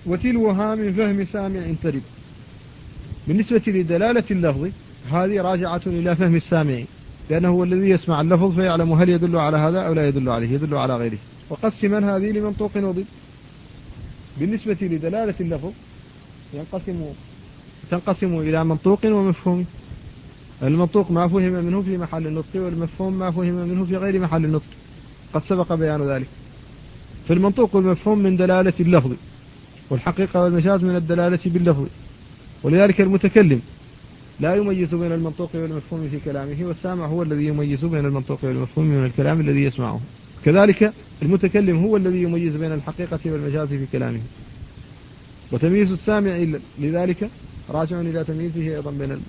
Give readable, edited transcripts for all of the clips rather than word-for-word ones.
وتلوها من فهم سامع ترد. بالنسبة لدلالة اللفظ هذه راجعة إلى فهم السامع، لأنه هو الذي يسمع اللفظ فيعلم هل يدل على هذا أو لا يدل عليه، يدل على غيره. وقسما هذه لمنطوق وضد. بالنسبة لدلالة اللفظ تنقسم إلى منطوق ومفهوم. المنطوق ما فهم منه في محل النطق، والمفهوم ما فهم منه في غير محل النطق، قد سبق بيان ذلك. فالمنطوق والمفهوم من دلالة اللفظ، والحقيقة والمجاز من الدلالة باللفظ. ولذلك المتكلم لا يميز بين المنطوق والمفهوم في كلامه، والسامع هو الذي يميز بين المنطوق والمفهوم من الكلام الذي يسمعه. كذلك المتكلم هو الذي يميز بين الحقيقة والمجاز في كلامه. وتمييز السامع لذلك راجع إلى تمييزه أيضا بين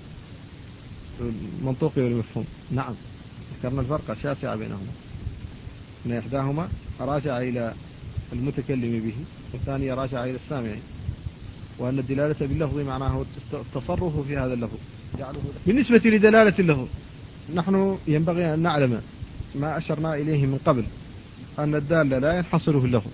المنطوق والمفهوم. نعم، ذكرنا الفرق الشاسع بينهما، أن إحداهما راجع إلى المتكلم به، والثانية راجع إلى السامع، وأن الدلالة باللفظ معناه التصرف في هذا اللفظ. بالنسبة لدلالة اللفظ نحن ينبغي أن نعلم ما أشرنا إليه من قبل، أن الدال لا ينحصر في اللفظ.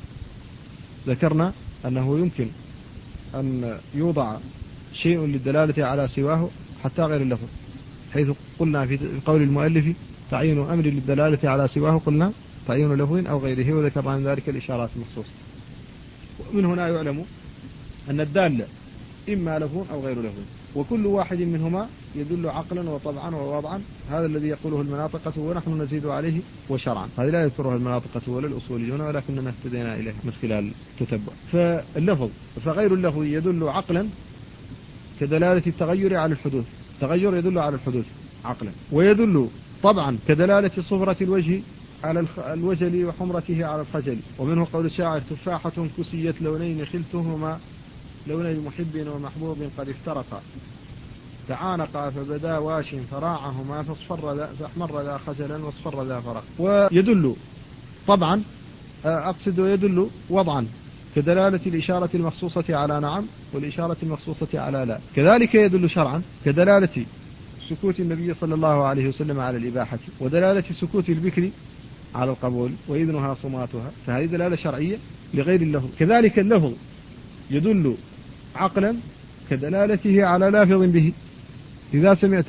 ذكرنا أنه يمكن أن يوضع شيء للدلالة على سواه حتى غير اللفظ، حيث قلنا في قول المؤلف تعيين أمر للدلالة على سواه، قلنا تعيين لفظ أو غيره، وذكرنا من ذلك الإشارات المخصوصة. ومن هنا يعلم أن الدال إما لفظ أو غير لفظ، وكل واحد منهما يدل عقلا وطبعا ووضعا. هذا الذي يقوله المناطقة ونحن نزيد عليه وشرعا. هذه لا يذكرها المناطقة ولا الأصوليون، ولكننا اهتدينا إليها من خلال التتبع. فاللفظ فغير اللفظ يدل عقلا كدلالة التغير على الحدوث، التغير يدل على الحدوث عقلا. ويدل طبعا كدلالة صفرة الوجه على الوجل وحمرته على الخجل. ومنه قول الشاعر تفاحة كسيت لونين خلتهما لوني محب ومحبوب قد افترقا تعانقا فبدا واش فراعهما فاحمر ذا خجلا واصفر ذا فرق. ويدل طبعا يدل وضعا كدلالة الإشارة المخصوصة على نعم والإشارة المخصوصة على لا. كذلك يدل شرعا كدلالة سكوت النبي صلى الله عليه وسلم على الإباحة، ودلالة سكوت البكر على القبول وإذنها صماتها، فهذه دلالة شرعية لغير اللفظ. كذلك اللفظ يدل عقلا كدلالته على لافظ به. إذا سمعت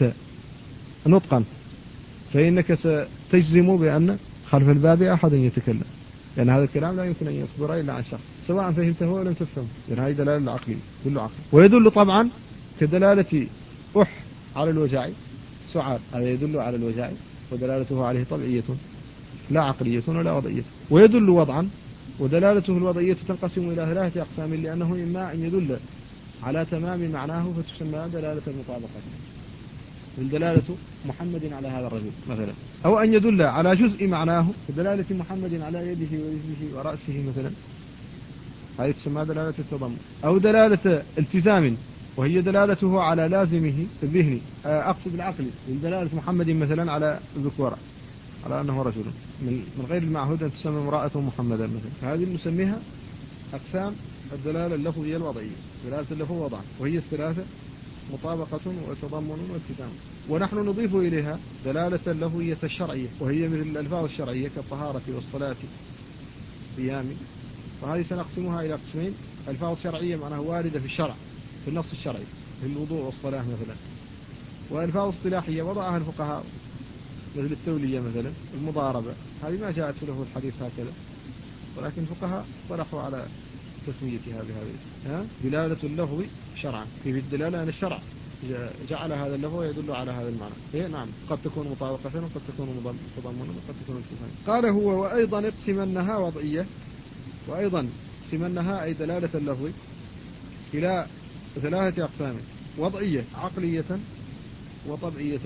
نطقا فإنك ستجزم بأن خلف الباب أحد يتكلم، لأن هذا الكلام لا يمكن أن يصدر إلا عن شخص، سواء فهمته أو لم تفهمه، لأن هذه دلالة عقلية كله عقل. ويدل طبعا كدلالة على الوجاع السعال، هذا يدل على الوجاع ودلالته عليه طبيعية لا عقلية ولا وضعية. ويدل وضعا ودلالته الوضعية تنقسم إلى 3 أقسام، لأنه إما أن يدل على تمام معناه فتسمى دلالة المطابقة، من دلالة محمد على هذا الرجل مثلا، أو أن يدل على جزء معناه كدلالة محمد على يده ورجله ورأسه مثلا، هذه تسمى دلالة التضمن. أو دلالة التزام وهي دلالته على لازمه الذهني، أقصد العقل، من دلالة محمد مثلا على الذكورة، على أنه رجل من غير المعهود أن تسمى امرأة محمدا مثلا. فهذه نسميها أقسام الدلالة اللفظية الوضعية، دلالة اللفظ وضعا، وهي 3: مطابقة وتضمن والتزام. ونحن نضيف إليها دلالة اللفظية الشرعية، وهي مثل الألفاظ الشرعية كالطهارة والصلاة صيام. وهذه سنقسمها إلى قسمين: ألفاظ شرعية معناها واردة في الشرع في النص الشرعي في الوضوء والصلاة مثلا، وألفاظ اصطلاحية وضعها الفقهاء مثل التولية مثلا، المضاربة، هذه ما جاءت في له الحديث هكذا، ولكن الفقهاء اصطلحوا على تسميتها بهذا. دلالة اللفظ شرعا، في الدلالة أن الشرع جعل هذا اللفظ يدل على هذا المعنى. نعم، قد تكون مطابقة وقد تكون تضمنا وقد تكون التزاما. قال هو: وأيضا اقسمنها وضعية، وأيضا اقسمنها أي دلالة اللفظ إلى 3 أقسام: وضعية عقلية وطبعية.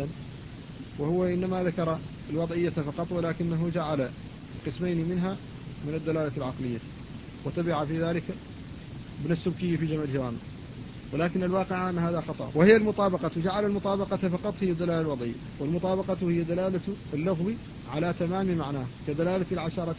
وهو إنما ذكر الوضعية فقط، ولكنه جعل قسمين منها من الدلالة العقلية، وتبع في ذلك ابن السبكي في جمع الجوامع، ولكن الواقع أن هذا خطأ. وهي المطابقة، جعل المطابقة فقط هي الدلالة الوضعية، والمطابقة هي دلالة اللفظ على تمام معناه كدلالة 10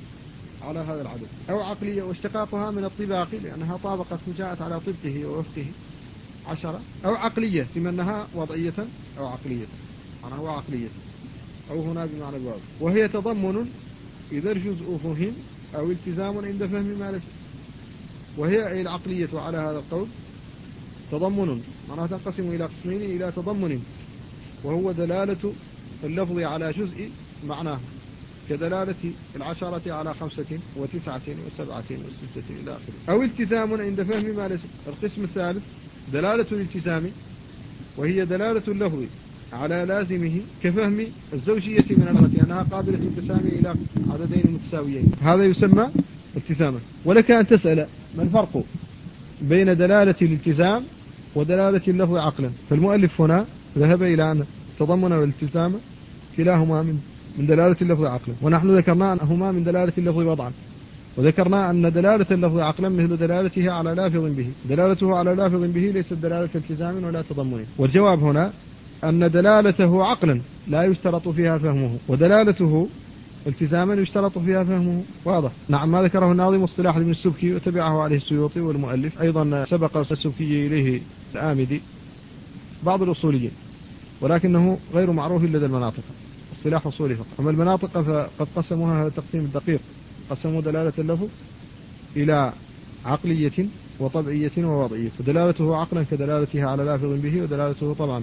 على هذا العدد. أو عقلية، واشتقاقها من الطباق لأنها طابقت جاءت على طبقه ووفقه 10. أو عقلية سمنها وضعية أو عقلية، أنا هو عقلية، أو هنا بمعنى الواو. وهي تضمن إذا الجزء فهم، أو التزام عند فهم ما لزم. وهي أي العقلية على هذا القول تضمن، معناها تنقسم إلى قسمين، إلى تضمن وهو دلالة اللفظ على جزء معناه كدلالة 10 على 5 و9 و7 و6 إلى آخره، أو التزام عند فهم ما ليس. القسم الثالث دلالة الالتزام، وهي دلالة اللفظ على لازمه كفهم الزوجية من التي أنها قابلة التسامي إلى عددين متساويين، هذا يسمى التزاما. ولك أن تسأل ما الفرق بين دلالة الالتزام ودلالة اللفظ عقلا؟ فالمؤلف هنا ذهب إلى أن التضمن والالتزام كلاهما من دلالة اللفظ عقلا، ونحن ذكرنا أنهما من دلالة اللفظ وضعا، وذكرنا أن دلالة اللفظ عقلا مثل دلالته على لافظ به، دلالته على لافظ به ليست دلالة التزام ولا تضمن. والجواب هنا أن دلالته عقلا لا يشترط فيها فهمه، ودلالته التزاما يشترط فيها فهمه. واضح؟ نعم، ما ذكره الناظم الصلاح ابن السبكي وتبعه عليه السيوطي والمؤلف، أيضا سبق السبكي إليه الآمدي بعض الأصوليين، ولكنه غير معروف لدى المناطق، الصلاح أصولي فقط. أما المناطق فقد قسموها هذا التقسيم الدقيق، قسموا دلالة اللفظ إلى عقلية وطبعية ووضعية، فدلالته عقلا كدلالتها على لافظ به، ودلالته طبعا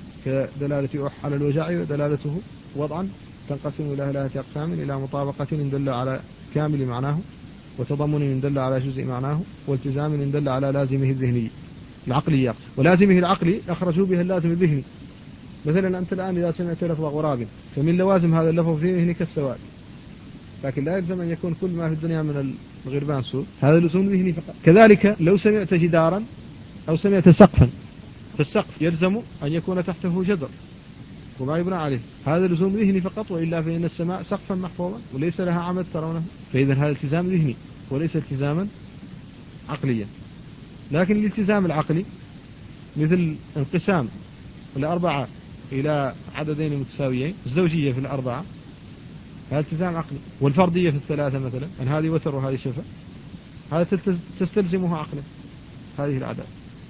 كدلالة أح على الوجع، ودلالته وضعا تنقسم إلى 3 أقسام: إلى مطابقة إن دل على كامل معناه، وتضمن إن دل على جزء معناه، والتزام إن دل على لازمه الذهني العقلي. ولازمه العقلي أخرجوا بها اللازم الذهني. مثلا أنت الآن إذا سمعت لفظ غراب فمن لوازم هذا اللفظ في ذهنك السواد، لكن لا يلزم أن يكون كل ما في الدنيا من الغربان سود، هذا لزوم ذهني فقط. كذلك لو سمعت جدارا أو سمعت سقفا، فالسقف يلزم أن يكون تحته جدر وما يبنى عليه، هذا لزوم ذهني فقط، وإلا فإن السماء سقفا محفوظا وليس لها عمد ترونه، فإذا هذا التزام ذهني وليس التزاما عقليا. لكن الالتزام العقلي مثل انقسام 4 إلى عددين متساويين، الزوجية في 4 هذا التزام عقلي، والفردية في 3 مثلا، أن هذه وتر وهذه شفا، هذا تستلزمها عقلا هذه الأعداد.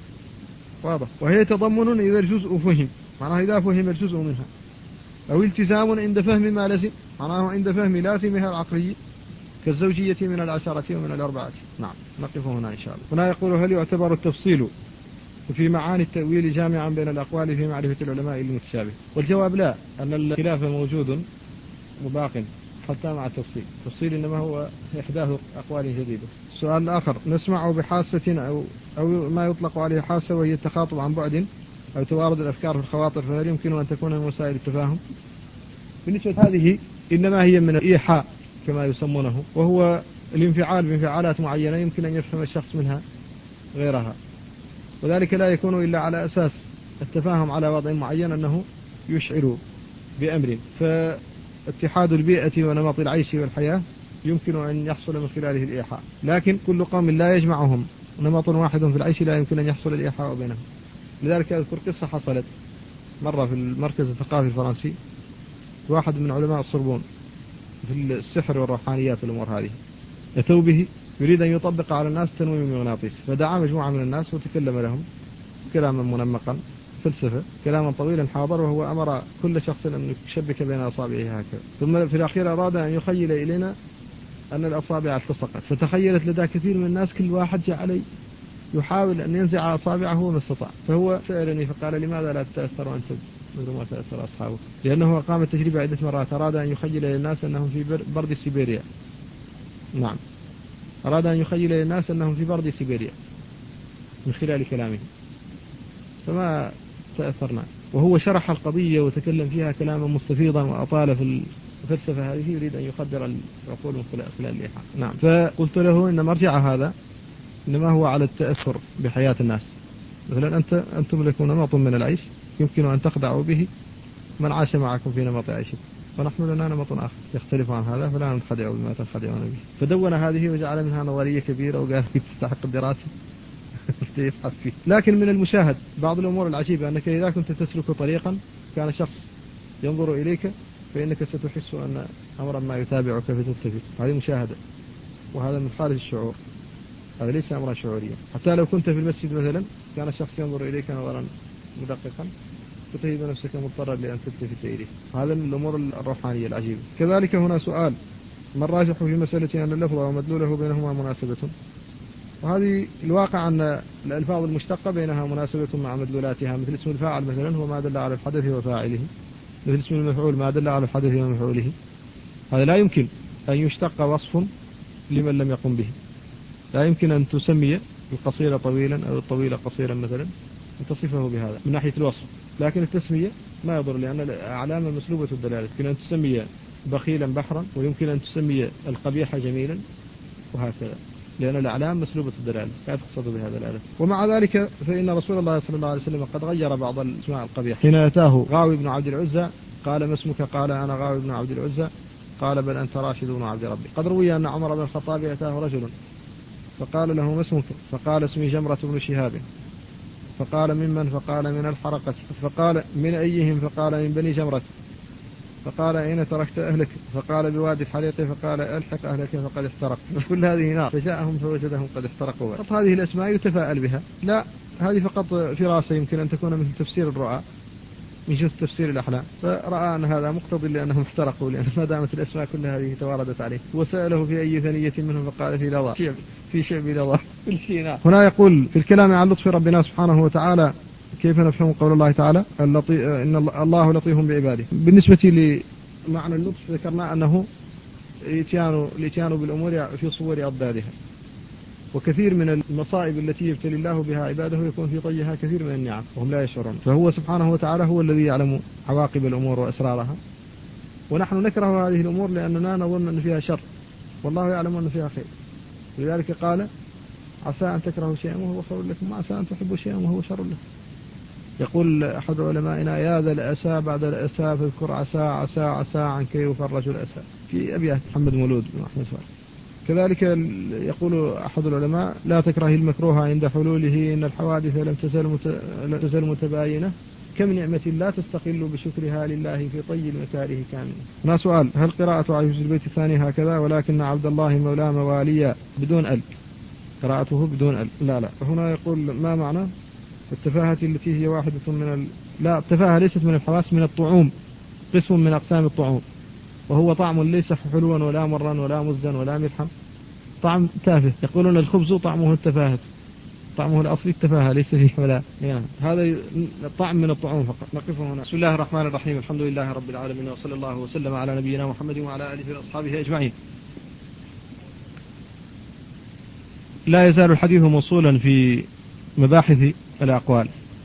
واضح؟ وهي تضمن إذا الجزء فهم، معناه إذا فهم الجزء منها، أو التزام عند فهم ما لازم، معناه عند فهم لازمها العقلي كالزوجية من 10 ومن 4. نعم، نقف هنا إن شاء الله. هنا يقول: هل يعتبر التفصيل في معاني التأويل جامعا بين الأقوال في معرفة العلماء المتشابه؟ والجواب لا، أن الخلاف موجود وباق حتى مع التفصيل، التفصيل إنما هو إحداث أقوال جديدة. السؤال الآخر: نسمع بحاسة أو ما يطلق عليه حاسة، وهي التخاطب عن بعد أو توارد الأفكار في الخواطر، فهل يمكن أن تكون من وسائل التفاهم؟ بالنسبة هذه إنما هي من الإيحاء كما يسمونه، وهو الانفعال بانفعالات معينة يمكن أن يفهم الشخص منها غيرها، وذلك لا يكون إلا على أساس التفاهم على وضع معين أنه يشعر بأمر، فاتحاد البيئة ونمط العيش والحياة يمكن أن يحصل من خلاله الإيحاء، لكن كل قوم لا يجمعهم نمط واحد في العيش لا يمكن أن يحصل الإيحاء بينهم. لذلك أذكر قصة حصلت مرة في المركز الثقافي الفرنسي، واحد من علماء الصربون في السحر والروحانيات والأمور هذه أتوا به يريد أن يطبق على الناس تنويم المغناطيس، فدعا مجموعة من الناس وتكلم لهم كلاما منمقا فلسفة، كلاما طويلا حاضر، وهو أمر كل شخص أن يشبك بين أصابعه هكذا، ثم في الأخير أراد أن يخيل إلينا أن الأصابع التصقت، فتخيلت لدى كثير من الناس كل واحد جعل يحاول أن ينزع أصابعه وما استطاع، فهو سألني فقال: لماذا لا تتأثر أنت مثل ما تأثر أصحابه؟ لأنه قام التجربة عدة مرات، أراد أن يخيل للناس أنهم في برد سيبيريا. نعم، أراد أن يخيل للناس أنهم في برد سيبيريا من خلال كلامه، فما تأثرنا، وهو شرح القضية وتكلم فيها كلاما مستفيضا وأطال في الفلسفة هذه، يريد أن يخدر العقول من خلال الإيحاء. نعم، فقلت له إن مرجع هذا إنما هو على التأثر بحياة الناس. مثلا أنتم لكم نمط من العيش يمكن أن تخدعوا به من عاش معكم في نمط عيشكم، ونحن لنا نمط آخر يختلف عن هذا، فلا ننخدع بما تنخدعون به. فدون هذه وجعل منها نظرية كبيرة وقال تستحق الدراسة يبحث فيه. لكن من المشاهد بعض الأمور العجيبة أنك إذا كنت تسلك طريقا كان شخص ينظر إليك فإنك ستحس أن أمرا ما يتابعك فتلتفت، هذه مشاهدة، وهذا من خارج الشعور، هذا ليس أمرا شعوريا. حتى لو كنت في المسجد مثلا كان الشخص ينظر إليك نظرا مدققا فتجد نفسك مضطرا لأن تلتفت إليه، هذا من الأمور الروحانية العجيبة. كذلك هنا سؤال: ما الراجح في مسألة أن اللفظ ومدلوله بينهما مناسبة؟ وهذه الواقع أن الألفاظ المشتقة بينها مناسبة مع مدلولاتها، مثل اسم الفاعل مثلا هو ما دل على الحدث وفاعله، مثل اسم المفعول ما دل على الحدث ومفعوله. هذا لا يمكن أن يشتق وصف لمن لم يقم به. لا يمكن أن تسمي القصير طويلا أو الطويل قصيرا مثلا وتصفه بهذا من ناحية الوصف، لكن التسمية ما يضر، لأن الأعلام مسلوبة الدلالة. يمكن أن تسمي بخيلا بحرا، ويمكن أن تسمي القبيح جميلا، وهكذا، لأن الأعلام مسلوبة الدلالة لا تقصد بها دلالة. ومع ذلك فإن رسول الله صلى الله عليه وسلم قد غير بعض الأسماء القبيحة. حين أتاه غاوي بن عبد العزى قال ما اسمك؟ قال أنا غاوي بن عبد العزى. قال بل أنت راشد بن عبد ربي. قد روي أن عمر بن الخطاب أتاه رجل فقال له ما اسمك؟ فقال اسمي جمرة بن شهاب. فقال ممن؟ فقال من الحرقة. فقال من أيهم؟ فقال من بني جمرة. فقال أين تركت أهلك؟ فقال بوادي الحريق. فقال ألحق أهلك فقد احترق. كل هذه نار. فجاءهم فوجدهم قد احترقوا. فقط هذه الأسماء يتفاءل بها؟ لا، هذه فقط فراسة، يمكن أن تكون مثل تفسير الرؤى من جنس تفسير الأحلام، فرأى أن هذا مقتضي لأنهم احترقوا، لأن ما دامت الأسماء كل هذه تواردت عليه. وسأله في أي ثنية منهم؟ فقال في لظى، في شعب لظى. هنا يقول في الكلام عن لطف ربنا سبحانه وتعالى كيف نفهم قول الله تعالى إن الله لطيف بعباده. بالنسبة لمعنى اللطف ذكرنا أنه الاتيان بالأمور في صور أضدادها، وكثير من المصائب التي يبتلي الله بها عباده يكون في طيها كثير من النعم وهم لا يشعرون. فهو سبحانه وتعالى هو الذي يعلم عواقب الأمور وأسرارها، ونحن نكره هذه الأمور لأننا نظن أن فيها شر والله يعلم أن فيها خير. لذلك قال عسى أن تكرهوا شيئا وهو خير لكم، وعسى أن تحبوا شيئا وهو شر لكم. يقول أحد علمائنا يا ذا الأسى بعد الأسى فاذكر عسى عسى عسى عن كي يفرج الأسى، في أبيات محمد مولود بن أحمد فارس. كذلك يقول أحد العلماء لا تكره المكروه عند حلوله، إن الحوادث لم تزل متباينة، كم نعمة لا تستقل بشكرها لله في طي المكاره كامل. هنا سؤال: هل قراءة عجوز البيت الثاني هكذا ولكن عبد الله مولى مواليا بدون ال، قراءته بدون ال؟ لا. هنا يقول ما معنى التفاهة التي هي واحدة من لا، التفاهة ليست من الحواس، من الطعوم، قسم من أقسام الطعوم، وهو طعم ليس حلوا ولا مرا ولا مزا ولا ملحا، طعم تافه. يقولون الخبز طعمه التفاهة، طعمه الأصلي التفاهة ليس فيه ولا يعني. هذا الطعم من الطعوم فقط. نقف هنا. بسم الله الرحمن الرحيم، الحمد لله رب العالمين، وصلى الله وسلم على نبينا محمد وعلى آله وأصحابه أجمعين. لا يزال الحديث موصولا في مباحث الأقوال،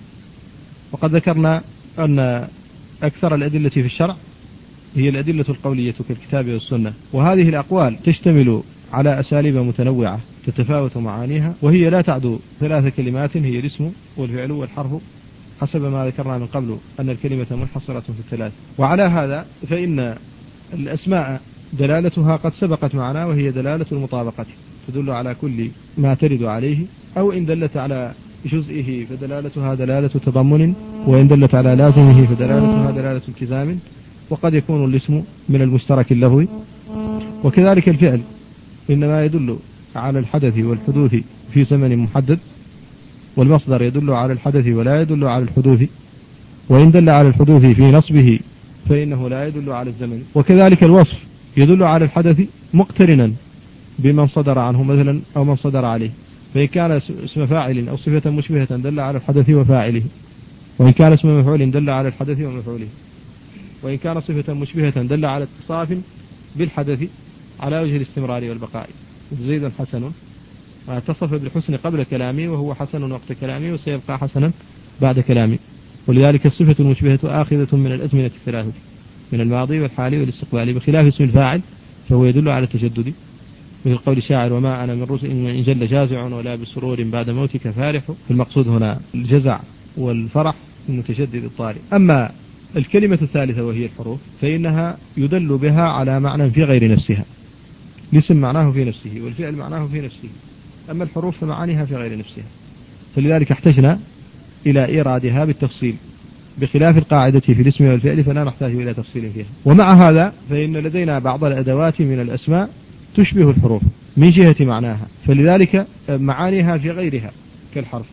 وقد ذكرنا أن أكثر الأدلة في الشرع هي الأدلة القولية كالكتاب والسنة، وهذه الأقوال تشتمل على أساليب متنوعة تتفاوت معانيها، وهي لا تعدو 3 كلمات، هي الاسم والفعل والحرف، حسب ما ذكرنا من قبل أن الكلمة منحصرة في 3. وعلى هذا فإن الأسماء دلالتها قد سبقت معنا، وهي دلالة المطابقة، تدل على كل ما ترد عليه، أو إن دلت على جزئه فدلالتها دلالة تضمن، وإن دلت على لازمه فدلالتها دلالة التزام، وقد يكون الاسم من المشترك اللفظي. وكذلك الفعل إنما يدل على الحدث والحدوث في زمن محدد، والمصدر يدل على الحدث ولا يدل على الحدوث، وإن دل على الحدوث في نصبه فإنه لا يدل على الزمن. وكذلك الوصف يدل على الحدث مقترنا بمن صدر عنه مثلا أو من صدر عليه، فإن كان اسم فاعل أو صفة مشبهة دل على الحدث وفاعله، وإن كان اسم مفعول دل على الحدث ومفعوله، وإن كان صفة مشبهة دل على اتصاف بالحدث على وجه الاستمرار والبقاء. زيد حسن، اتصف بالحسن قبل كلامي وهو حسن وقت كلامي وسيبقى حسنا بعد كلامي. ولذلك الصفة المشبهة آخذة من الأزمنة 3، من الماضي والحالي والاستقبالي، بخلاف اسم الفاعل فهو يدل على التجدد، مثل قول الشاعر وما أنا من رسل إن جل جازع ولا بسرور بعد موتك فارح. فالمقصود هنا الجزع والفرح المتجدد الطارئ. أما الكلمة الثالثة وهي الحروف فإنها يدل بها على معنى في غير نفسها، الاسم معناه في نفسه والفعل معناه في نفسه، أما الحروف فمعانيها في غير نفسها، فلذلك احتجنا إلى إيرادها بالتفصيل، بخلاف القاعدة في الاسم والفعل فلا نحتاج إلى تفصيل فيها. ومع هذا فإن لدينا بعض الأدوات من الأسماء تشبه الحروف من جهة معناها، فلذلك معانيها في غيرها كالحرف،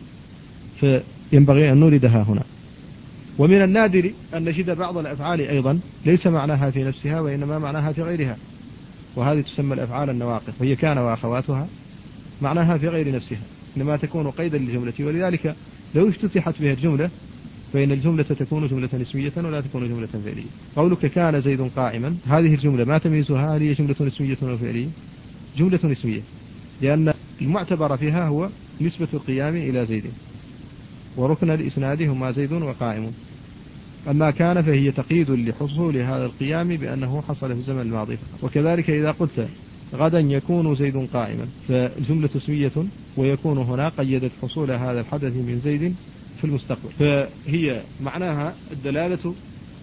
فينبغي أن نوردها هنا. ومن النادر أن نجد بعض الأفعال أيضا ليس معناها في نفسها وإنما معناها في غيرها، وهذه تسمى الأفعال النواقص، وهي كان وأخواتها معناها في غير نفسها، إنما تكون قيدا للجملة. ولذلك لو افتتحت بها الجملة فإن الجملة تكون جملة اسمية ولا تكون جملة فعلية. قولك كان زيد قائما، هذه الجملة ما تميزها؟ هل هي جملة اسمية أو فعلية؟ جملة اسمية، لأن المعتبر فيها هو نسبة القيام إلى زيد، وركن الإسناد هما زيد وقائم. أما كان فهي تقييد لحصول هذا القيام بأنه حصل في الزمن الماضي. وكذلك إذا قلت غدا يكون زيد قائما، فالجملة اسمية، ويكون هنا قيدت حصول هذا الحدث من زيد في المستقبل، فهي معناها الدلالة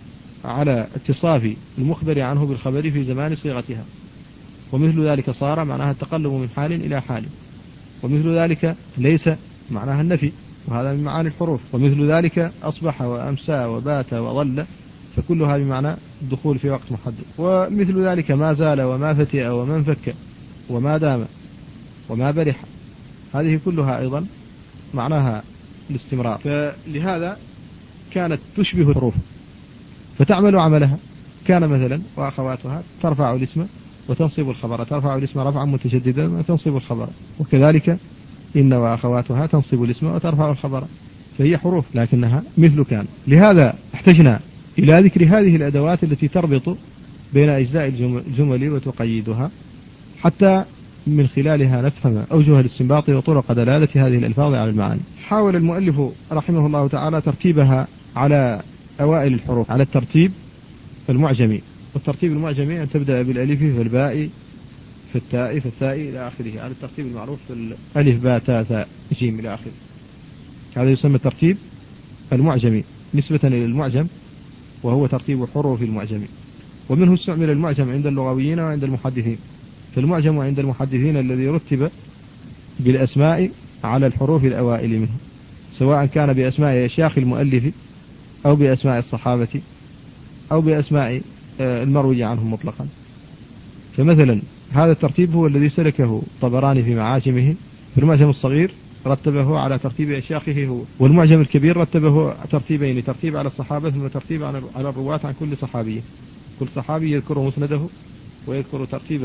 على اتصاف المخبر عنه بالخبر في زمان صيغتها. ومثل ذلك صار معناها التقلب من حال إلى حال. ومثل ذلك ليس معناها النفي، وهذا من معاني الحروف. ومثل ذلك أصبح وأمسى وبات وظل، فكلها بمعنى الدخول في وقت محدد. ومثل ذلك ما زال وما فتئ وما انفك وما دام وما برح، هذه كلها أيضا معناها الاستمرار. فلهذا كانت تشبه الحروف فتعمل عملها. كان مثلا وأخواتها ترفع الاسم وتنصب الخبر، ترفع الاسم رفعا متشددا وتنصب الخبر. وكذلك إن وأخواتها تنصب الاسم وترفع الخبر، فهي حروف لكنها مثل كان. لهذا احتجنا إلى ذكر هذه الأدوات التي تربط بين أجزاء الجمل وتقيدها، حتى من خلالها نفهم أوجه الاستنباط وطرق دلالة هذه الألفاظ على المعاني. حاول المؤلف رحمه الله تعالى ترتيبها على أوائل الحروف، على الترتيب المعجمي. والترتيب المعجمي أن تبدأ بالألف فالباء فالتاء فالثاء إلى آخره، على الترتيب المعروف في الألف باء تاء ثاء جيم إلى آخره. هذا يسمى الترتيب المعجمي نسبة إلى المعجم، وهو ترتيب حروف المعجمي. ومنه استعمل المعجم عند اللغويين وعند المحدثين. فالمعجم عند المحدثين الذي رتب بالأسماء على الحروف الأوائل منه، سواء كان بأسماء أشياخ المؤلف أو بأسماء الصحابة أو بأسماء المروي عنهم مطلقا. فمثلا هذا الترتيب هو الذي سلكه الطبراني في معاجمه. في المعجم الصغير رتبه على ترتيب أشياخه هو، والمعجم الكبير رتبه ترتيبين، ترتيب على الصحابة ثم ترتيب على الرواة عن كل صحابي. كل صحابي يذكر مسنده ويذكر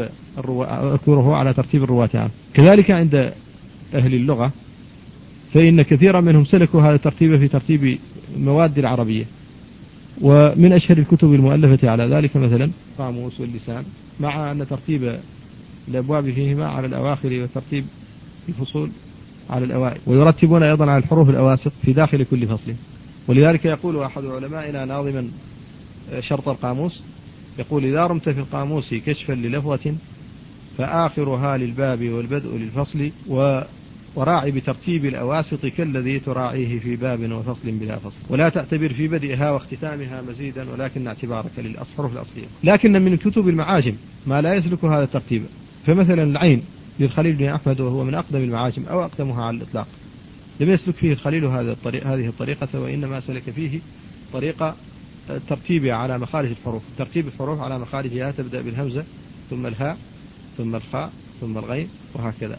يذكره على ترتيب الرواة عنه. كذلك عند أهل اللغة فإن كثيرا منهم سلكوا هذا الترتيب في ترتيب مواد العربية. ومن أشهر الكتب المؤلفة على ذلك مثلا قاموس واللسان، مع أن ترتيب الأبواب فيهما على الأواخر وترتيب الفصول على الأوائل. ويرتبون أيضا على الحروف الأواسط في داخل كل فصل. ولذلك يقول أحد علمائنا ناظما شرط القاموس، يقول إذا رمت في القاموس كشفا للفظة فآخرها للباب والبدء للفصل، وراعي بترتيب الأواسط كالذي تراعيه في باب وفصل بلا فصل، ولا تعتبر في بدئها واختتامها مزيدا، ولكن اعتبارك للحروف الأصلية. لكن من كتب المعاجم ما لا يسلك هذا الترتيب. فمثلا العين للخليل بن أحمد، وهو من أقدم المعاجم أو أقدمها على الإطلاق، لم يسلك فيه الخليل هذه الطريقة، وإنما سلك فيه طريقة الترتيب على مخارج الحروف، ترتيب الحروف على مخارجها، تبدأ بالهمزة ثم الهاء ثم الخاء ثم الغين وهكذا.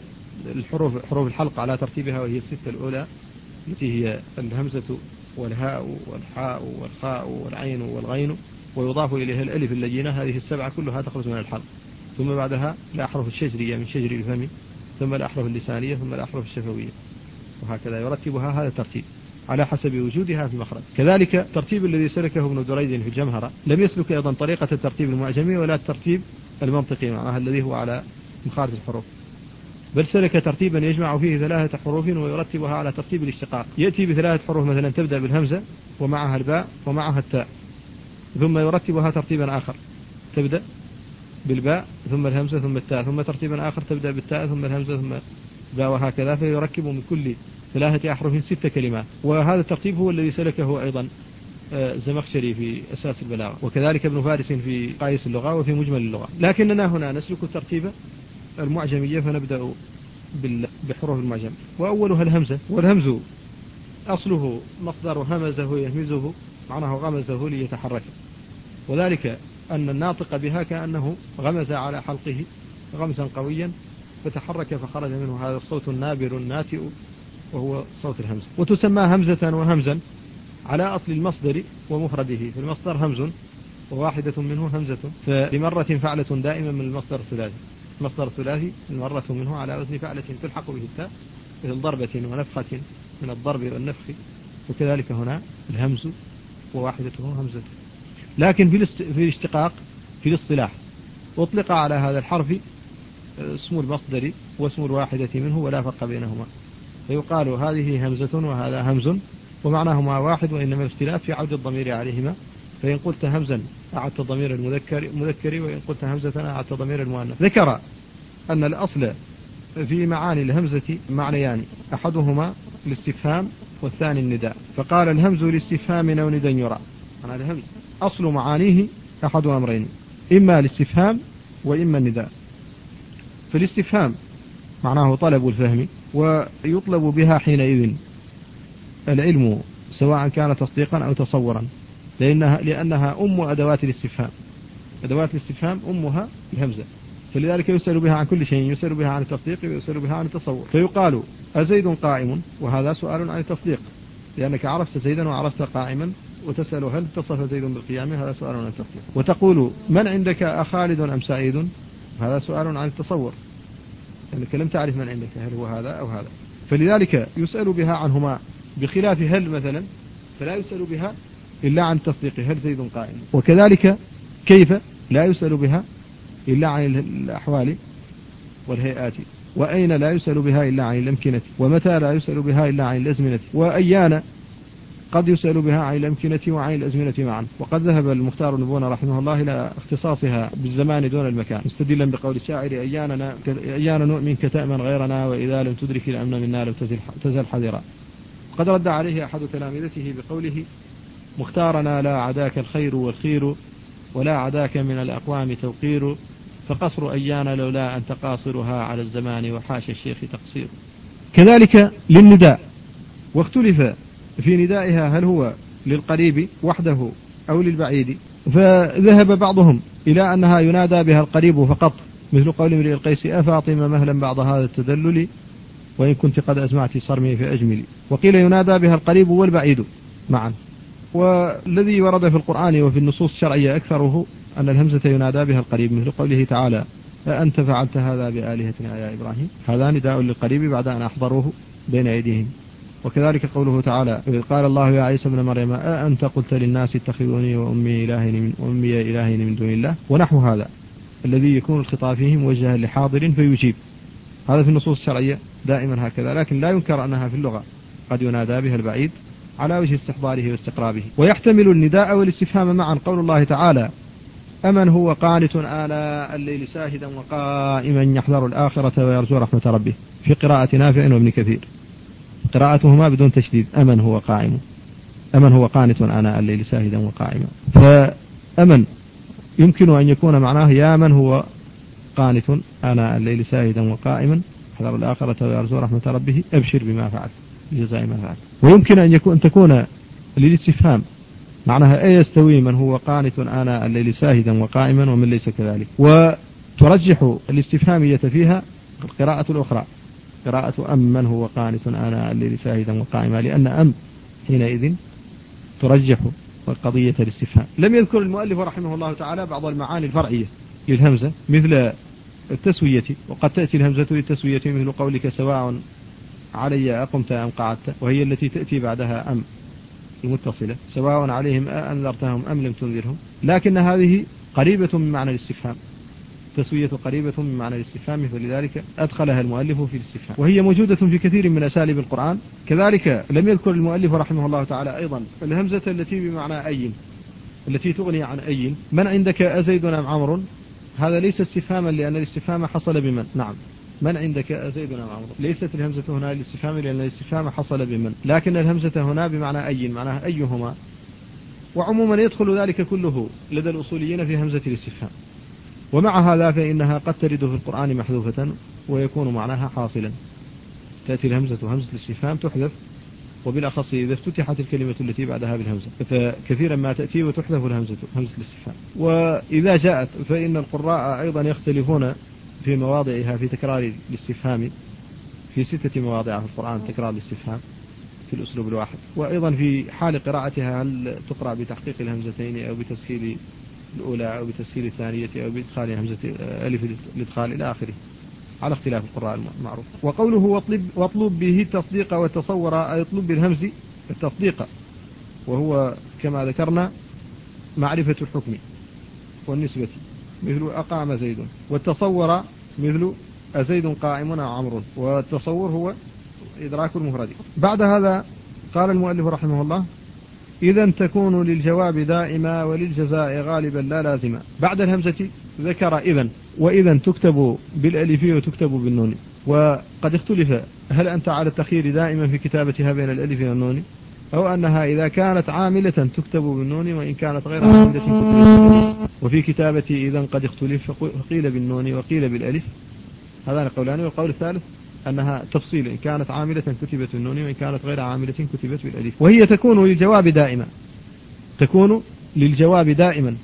حروف الحلق على ترتيبها، وهي الستة الأولى التي هي الهمزة والهاء والحاء والخاء والعين والغين، ويضاف إليها الألف اللينة. هذه السبعة كلها تخرج من الحلق. ثم بعدها الأحرف الشجرية من شجر الفم، ثم الأحرف اللسانية، ثم الأحرف الشفوية، وهكذا يرتبها هذا الترتيب على حسب وجودها في المخرج. كذلك الترتيب الذي سلكه ابن دريد في الجمهرة لم يسلك أيضا طريقة الترتيب المعجمي ولا الترتيب المنطقي معها الذي هو على مخارج الحروف، بل سلك ترتيبا يجمع فيه 3 حروف ويرتبها على ترتيب الاشتقاق. يأتي ب3 حروف مثلا تبدأ بالهمزة ومعها الباء ومعها التاء، ثم يرتبها ترتيبا آخر تبدأ بالباء ثم الهمزة ثم التاء، ثم ترتيبا آخر تبدأ بالتاء ثم الهمزة ثم الباء، وهكذا. فيركب من كل 3 أحرف 6 كلمات. وهذا الترتيب هو الذي سلكه أيضا الزمخشري في أساس البلاغة، وكذلك ابن فارس في قايس اللغة وفي مجمل اللغة. لكننا هنا نسلك الترتيب المعجمية، فنبدأ بحروف المعجم، وأولها الهمزة. والهمز أصله مصدر همزه يهمزه، معناه غمزه ليتحرك، وذلك أن الناطق بها كأنه غمز على حلقه غمزا قويا فتحرك فخرج منه هذا الصوت النابر الناتئ، وهو صوت الهمزة. وتسمى همزة وهمزا على أصل المصدر ومفرده. في المصدر همز وواحدة منه همزة، فلمرة فعلة دائما من المصدر الثلاثي. مصدر ثلاثي المرة منه على وزن فعلة تلحق به التاء مثل ضربة ونفخة من الضرب والنفخ، وكذلك هنا الهمز وواحدته همزة. لكن في الاشتقاق في الاصطلاح أطلق على هذا الحرف اسم المصدر واسم الواحدة منه ولا فرق بينهما، فيقال هذه همزة وهذا همز ومعناهما واحد، وإنما الاختلاف في عود الضمير عليهما، فإن قلت همزا أعدت ضمير المذكر وإن قلت همزة أعدت ضمير المؤنث. ذكر أن الأصل في معاني الهمزة معنيان، أحدهما الاستفهام والثاني النداء، فقال الهمز لاستفهام أو ندى يرى. أنا الهمز أصل معانيه أحد أمرين، إما الاستفهام وإما النداء. فالاستفهام معناه طلب الفهم، ويطلب بها حينئذ العلم سواء كان تصديقا أو تصورا، لأنها أم أدوات الاستفهام. أدوات الاستفهام أمها الهمزة، فلذلك يسأل بها عن كل شيء، يسأل بها عن التصديق ويسأل بها عن التصور. فيقال أزيد قائم، وهذا سؤال عن التصديق لأنك عرفت زيدا وعرفت قائما، وتسأل هل اتصف زيد بالقيام، هذا سؤال عن التصديق. وتقول من عندك أخالد أم سعيد، هذا سؤال عن التصور لأنك لم تعرف من عندك هل هو هذا أو هذا، فلذلك يسأل بها عنهما، بخلاف هل مثلا فلا يسأل بها إلا عن التصديق هل زيد قائم. وكذلك كيف لا يسأل بها إلا عن الأحوال والهيئات، وأين لا يسأل بها إلا عن الأمكنة، ومتى لا يسأل بها إلا عن الأزمنة، وأيان قد يسأل بها عن الأمكنة وعن الأزمنة معا. وقد ذهب المختار النبون رحمه الله إلى اختصاصها بالزمان دون المكان، مستدلا بقول الشاعر أيانا نؤمن كتأمن غيرنا، وإذا لم تدرك الأمن منا لو تزل حذرا. وقد رد عليه أحد تلامذته بقوله مختارنا لا عداك الخير والخير، ولا عداك من الأقوام توقير، فقصر أيان لولا أنت قاصرها على الزمان وحاش الشيخ تقصير. كذلك للنداء، واختلف في ندائها هل هو للقريب وحده أو للبعيد، فذهب بعضهم إلى أنها ينادى بها القريب فقط، مثل قول امرئ القيس أفاطمة مهلا بعض هذا التدلل، وإن كنت قد أسمعت صرمي فأجملي. وقيل ينادى بها القريب والبعيد معا. والذي ورد في القرآن وفي النصوص الشرعية أكثره أن الهمزة ينادى بها القريب، مثل قوله تعالى أأنت فعلت هذا بآلهتنا يا إبراهيم، هذا نداء للقريب بعد أن أحضروه بين أيديهم. وكذلك قوله تعالى إذ قال الله يا عيسى ابن مريم أأنت قلت للناس اتخذوني وأمي إلهين من دون الله، ونحو هذا الذي يكون الخطاب فيه موجها لحاضر فيجيب. هذا في النصوص الشرعية دائما هكذا، لكن لا ينكر أنها في اللغة قد ينادى بها البعيد على وجه استحضاره واستقرابه. ويحتمل النداء والاستفهام معا قول الله تعالى أمن هو قانت آلاء الليل ساهدا وقائما يحذر الآخرة ويرجو رحمة ربه، في قراءة نافع وابن كثير، قراءتهما بدون تشديد أمن هو قائم، أمن هو قانت آناء الليل ساهدا وقائما. فأمن يمكن أن يكون معناه يا من هو قانت آناء الليل ساهدا وقائما يحذر الآخرة ويرجو رحمة ربه أبشر بما فعل بجزاء ما فعل. ويمكن أن تكون للاستفهام معناها أي يستوي من هو قانت آناء الليل ساهدا وقائما ومن ليس كذلك. وترجح الاستفهامية فيها القراءة الأخرى، قراءة أم من هو قانت آناء الليل ساهدا وقائما، لأن أم حينئذ ترجح قضية الاستفهام. لم يذكر المؤلف رحمه الله تعالى بعض المعاني الفرعية للهمزة مثل التسوية، وقد تأتي الهمزة للتسوية مثل قولك سواء علي أقمت أم قعدت، وهي التي تأتي بعدها أم المتصلة، سواء عليهم أنذرتهم أم لم تنذرهم، لكن هذه قريبة من معنى الاستفهام، تسوية قريبة من معنى الاستفهام، فلذلك أدخلها المؤلف في الاستفهام، وهي موجودة في كثير من أساليب القرآن. كذلك لم يذكر المؤلف رحمه الله تعالى أيضا الهمزة التي بمعنى أين، التي تغني عن أين، من عندك أزيد أم عمرو، هذا ليس استفهاما لأن الاستفهام حصل بمن، نعم من عندك أزيد أم عمرو، ليست الهمزة هنا للاستفهام لأن الاستفهام حصل بمن، لكن الهمزة هنا بمعنى أين، معناها أيهما. وعموما يدخل ذلك كله لدى الأصوليين في همزة الاستفهام. ومع هذا فإنها قد ترد في القرآن محذوفة ويكون معناها حاصلا، تأتي الهمزة همزة الاستفهام تحذف، وبالأخص إذا افتتحت الكلمة التي بعدها بالهمزة، فكثيرا ما تأتي وتحذف الهمزة همزة الاستفهام. وإذا جاءت فإن القراء أيضا يختلفون في مواضعها في تكرار الاستفهام، في 6 مواضع في القرآن تكرار الاستفهام في الأسلوب الواحد، وأيضا في حال قراءتها هل تقرأ بتحقيق الهمزتين أو بتسهيل الأولى أو بتسهيل الثانية أو بإدخال همزة ألف الإدخال إلى آخره على اختلاف القراء المعروف. وقوله واطلب به التصديق والتصور أي اطلب بالهمز التصديق، وهو كما ذكرنا معرفة الحكم والنسبة مثل أقام زيد، والتصور مثل أزيد قائم أو عمرو، والتصور هو إدراك المفرد. بعد هذا قال المؤلف رحمه الله: إذا تكون للجواب دائما وللجزاء غالبا لا لازما. بعد الهمزة ذكر إذن، وإذن تكتب بالألف وتكتب بالنون، وقد اختلف هل أنت على التخيير دائما في كتابتها بين الألف والنون، أو أنها إذا كانت عاملة تكتب بالنون وإن كانت غير عاملة تكتب بالألف. وفي كتابة إذن قد اختلف فقيل بالنون وقيل بالألف، هذان قولان. والقول الثالث أنها تفصيل، إن كانت عاملة كتبت بالنون وإن كانت غير عاملة كتبت بالألف. وهي تكون للجواب دائما، تكون للجواب دائما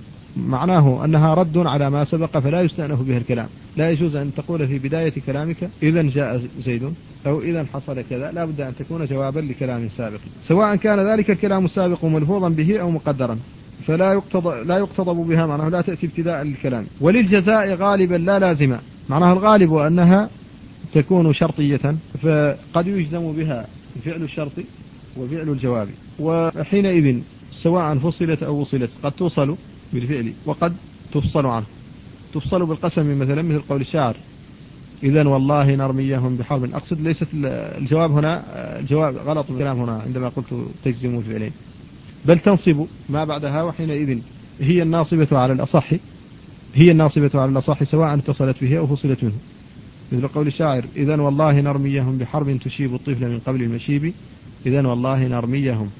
معناه أنها رد على ما سبق فلا يستأنف بها الكلام. لا يجوز أن تقول في بداية كلامك إذا جاء زيد أو إذا حصل كذا، لا بد أن تكون جوابا لكلام سابق، سواء كان ذلك الكلام السابق ملفوظا به أو مقدرا، فلا يقتضب بها، معناه لا تأتي ابتداء للكلام. وللجزاء غالبا لا لازما، معناه الغالب أنها تكون شرطية، فقد يجزم بها فعل الشرط وفعل الجواب، وحينئذ سواء فصلت أو وصلت قد توصل بالفعل وقد تفصل عنه. تفصل بالقسم مثلا مثل قول الشاعر: إذن والله نرميهم بحرب. أقصد ليست الجواب هنا، الجواب غلط بالكلام هنا عندما قلت تجزم الفعلين، بل تنصب ما بعدها، وحينئذ هي الناصبة على الأصح، هي الناصبة على الأصح سواء اتصلت به أو فصلت منه، مثل قول الشاعر: إذن والله نرميهم بحرب تشيب الطفل من قبل المشيب. إذن والله نرميهم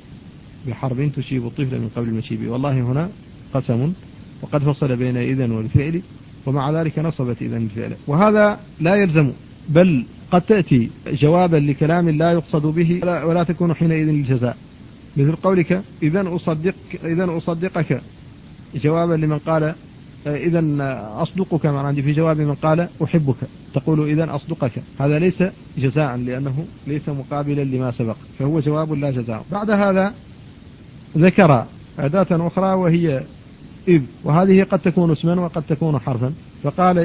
بحرب تشيب الطفل من قبل المشيب. والله هنا قسم، وقد فصل بين إذن والفعل، ومع ذلك نصبت إذن الفعل. وهذا لا يلزم، بل قد تأتي جوابا لكلام لا يقصد به ولا تكون حينئذ الجزاء، مثل قولك: إذن أصدقك، جوابا لمن قال إذن أصدقك، معناه في جواب من قال أحبك، تقول إذن أصدقك. هذا ليس جزاء لأنه ليس مقابلا لما سبق، فهو جواب لا جزاء. بعد هذا ذكر أداة أخرى وهي إذ، وهذه قد تكون اسما وقد تكون حرفا، فقال: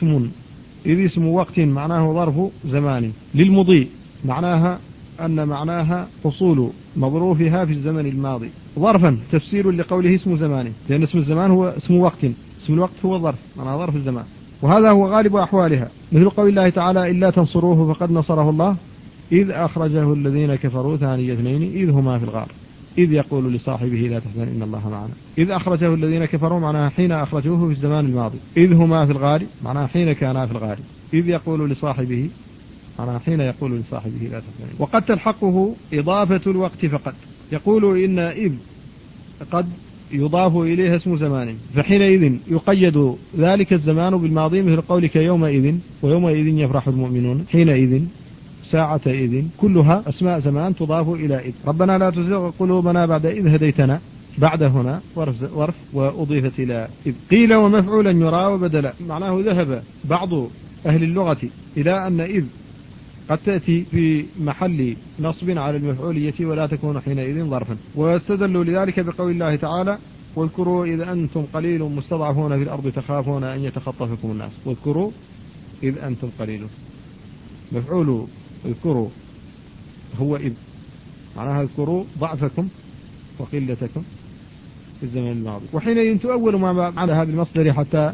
إذ اسم وقت معناه ظرف زمان للمضي، معناها أن معناها حصول مظروفها في الزمن الماضي. ظرفا تفسير لقوله اسم زمان، لأن اسم الزمان هو اسم وقت، اسم الوقت هو ظرف، معناه ظرف الزمان، وهذا هو غالب أحوالها، مثل قول الله تعالى: إلا تنصروه فقد نصره الله إذ أخرجه الذين كفروا ثاني اثنين إذ هما في الغار إذ يقول لصاحبه لا تحزن إن الله معنا. إذ أخرجه الذين كفروا معناها حين أخرجوه في الزمان الماضي، إذ هما في الغار معناها حين كانا في الغار، إذ يقول لصاحبه معناها حين يقول لصاحبه لا تحزن. وقد تلحقه إضافة الوقت فقط، يقول إن إذ قد يضاف إليها اسم زمان، فحينئذ يقيد ذلك الزمان بالماضي، مثل قولك يومئذ ويومئذ يفرح المؤمنون، حينئذ، ساعة إذ، كلها أسماء زمان تضاف إلى إذ. ربنا لا تزغ قلوبنا بعد إذ هديتنا، بعد هنا ورف وأضيفت إلى إذ. قيل ومفعولا يرى وبدلا، معناه ذهب بعض أهل اللغة إلى أن إذ قد تأتي في محل نصب على المفعولية ولا تكون حينئذ ظرفا، واستدلوا لذلك بقول الله تعالى: واذكروا إذ أنتم قليل مستضعفون في الأرض تخافون أن يتخطفكم الناس. واذكروا إذ أنتم قليل، مفعول اذكروا هو إذ، معناها اذكروا ضعفكم وقلتكم في الزمن الماضي. وحينئذ تؤول ما بعد هذا المصدر حتى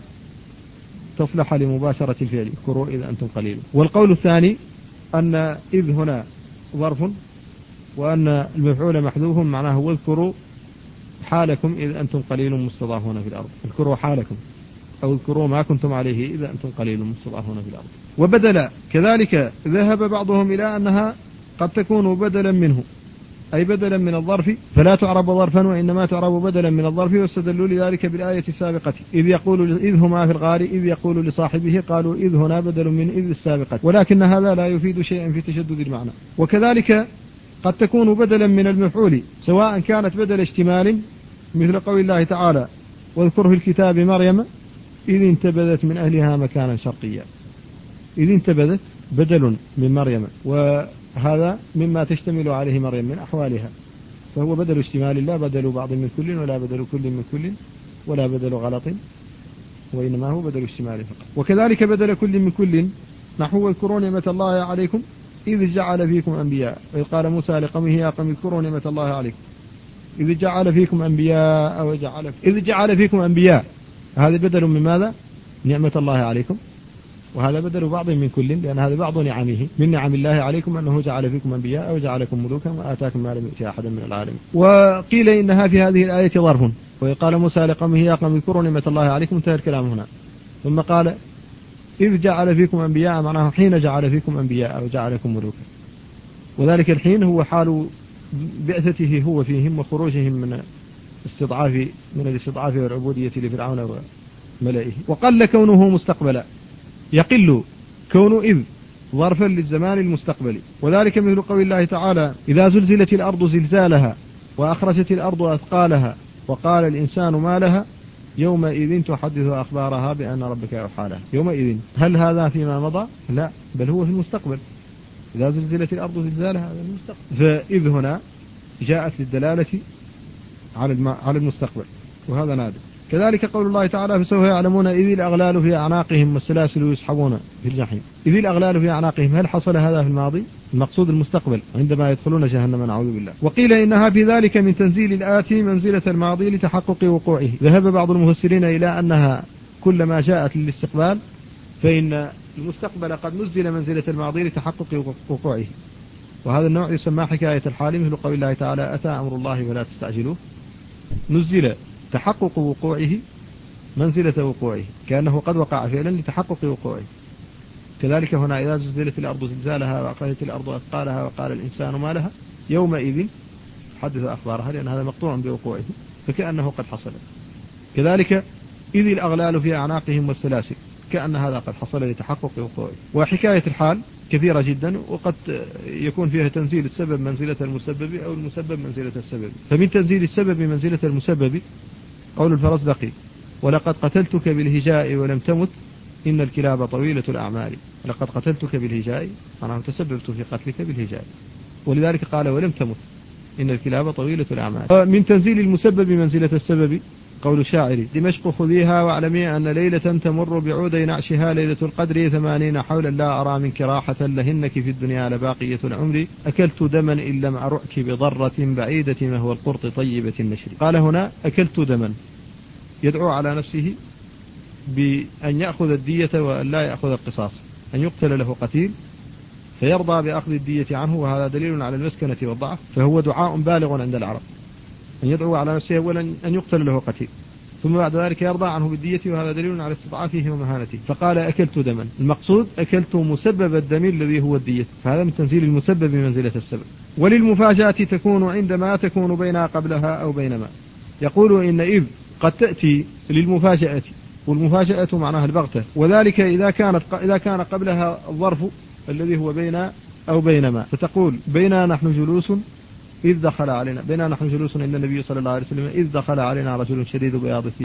تصلح لمباشرة الفعل، اذكروا إذ أنتم قليل. والقول الثاني أن إذ هنا ظرف، وأن المفعول محذوف، معناه واذكروا حالكم إذ أنتم قليل مستضعفون في الأرض، اذكروا حالكم أو اذكروا ما كنتم عليه إذا أنتم قليل مستضعفون في الأرض. وبدلا كذلك ذهب بعضهم إلى أنها قد تكون بدلا منه، أي بدلا من الظرف، فلا تعرب ظرفا وإنما تعرب بدلا من الظرف، واستدلوا لذلك بالآية السابقة: إذ يقول إذ هما في الغار إذ يقول لصاحبه، قالوا إذ هنا بدل من إذ السابقة، ولكن هذا لا يفيد شيئا في تشدد المعنى. وكذلك قد تكون بدلا من المفعول، سواء كانت بدل اشتمال، مثل قول الله تعالى: واذكر في الكتاب مريم إذ انتبذت من أهلها مكانا شرقيا. إذ انتبذت بدل من مريم، وهذا مما تشتمل عليه مريم من أحوالها، فهو بدل اشتمال لا بدل بعض من كل ولا بدل كل من كل، ولا بدل غلط، وإنما هو بدل الشمال فقط. وكذلك بدل كل من كل، نحو اذكروا نعمة الله عليكم إذ جعل فيكم أنبياء، وإذ قال موسى لقومه يا قوم اذكروا نعمة الله عليكم إذ جعل فيكم أنبياء، أو إذ جعل فيكم أنبياء، هذا بدل من ماذا؟ نعمة الله عليكم، وهذا بدل بعض من كل، لأن هذا بعض نعمه من نعم الله عليكم أنه جعل فيكم أنبياء أو جعلكم ملوكا وآتاكم ما لم يؤت أحدا من العالمين. وقيل إنها في هذه الآية ظرف، وقال موسى لقومه يا قوم اذكروا نعمة الله عليكم، انتهى الكلام هنا. ثم قال إذ جعل فيكم أنبياء، معناه حين جعل فيكم أنبياء أو جعلكم ملوكا، وذلك الحين هو حال بعثته هو فيهم وخروجهم من الاستضعاف والعبودية لفرعون وملئه. وقل كونه مستقبلا، يقل كون إذ ظرفا للزمان المستقبلي، وذلك مثل قول الله تعالى إذا زلزلت الأرض زلزالها وأخرجت الأرض أثقالها وقال الإنسان ما لها يومئذ تحدث أخبارها بأن ربك أوحى لها. يومئذ، هل هذا فيما مضى؟ لا، بل هو في المستقبل. إذا زلزلت الأرض زلزالها هذا المستقبل، فإذ هنا جاءت للدلالة على المستقبل، وهذا نادر. كذلك قول الله تعالى فسوف يعلمون إذ الأغلال في أعناقهم والسلاسل يسحبون في الجحيم. إذ الأغلال في أعناقهم، هل حصل هذا في الماضي؟ المقصود المستقبل عندما يدخلون جهنم نعوذ بالله. وقيل إنها في ذلك من تنزيل الآتي منزلة الماضي لتحقق وقوعه. ذهب بعض المفسرين إلى أنها كلما جاءت للاستقبال فإن المستقبل قد نزل منزلة الماضي لتحقق وقوعه، وهذا النوع يسمى حكاية الحال، مثل قول الله تعالى أتى أمر الله فلا تستعجلوه، نزل تحقق وقوعه منزلة وقوعه، كأنه قد وقع فعلا لتحقق وقوعه. كذلك هنا إذا زلزلت الأرض زلزالها وأخرجت الأرض أثقالها وقال الإنسان ما لها يومئذ حدث أخبارها، لأن هذا مقطوع بوقوعه فكأنه قد حصل. كذلك إذ الأغلال في أعناقهم والسلاسل، كأن هذا قد حصل لتحقق وقوعه. وحكاية الحال كثيرة جدا، وقد يكون فيها تنزيل السبب منزلة المسبب أو المسبب منزلة السبب. فمن تنزيل السبب منزلة المسبب قول الفرزدقي ولقد قتلتك بالهجاء ولم تمت إن الكلاب طويلة الأعمال. لقد قتلتك بالهجاء، أنا تسببت في قتلك بالهجاء، ولذلك قال ولم تمت إن الكلاب طويلة الأعمال. من تنزيل المسبب منزلة السبب قول الشاعر دمشق خذيها واعلمي أن ليلة تمر بعودي نعشها ليلة القدر 80 حولا لا أرى منك راحة لهنك في الدنيا لباقية العمر أكلت دما إن لم أرعك بضرة بعيدة ما هو القرط طيبة النشر. قال هنا أكلت دما، يدعو على نفسه بأن يأخذ الدية وأن لا يأخذ القصاص، أن يقتل له قتيل فيرضى بأخذ الدية عنه، وهذا دليل على المسكنة والضعف، فهو دعاء بالغ عند العرب أن يدعو على نفسه أولا أن يقتل له قتيل، ثم بعد ذلك يرضى عنه بالدية، وهذا دليل على استضعافه ومهانته. فقال أكلت دما، المقصود أكلت مسبب الدم الذي هو الدية، فهذا من تنزيل المسبب منزلة السبب. وللمفاجأة تكون عندما تكون بينها قبلها أو بينما. يقول إن إذ قد تأتي للمفاجأة، والمفاجأة معناها البغتة، وذلك إذا كان قبلها الظرف الذي هو بين أو بينما، فتقول بينا نحن جلوس إذ دخل علينا، بينا نحن جلوس عند النبي صلى الله عليه وسلم إذ دخل علينا رجل شديد بياض الثياب.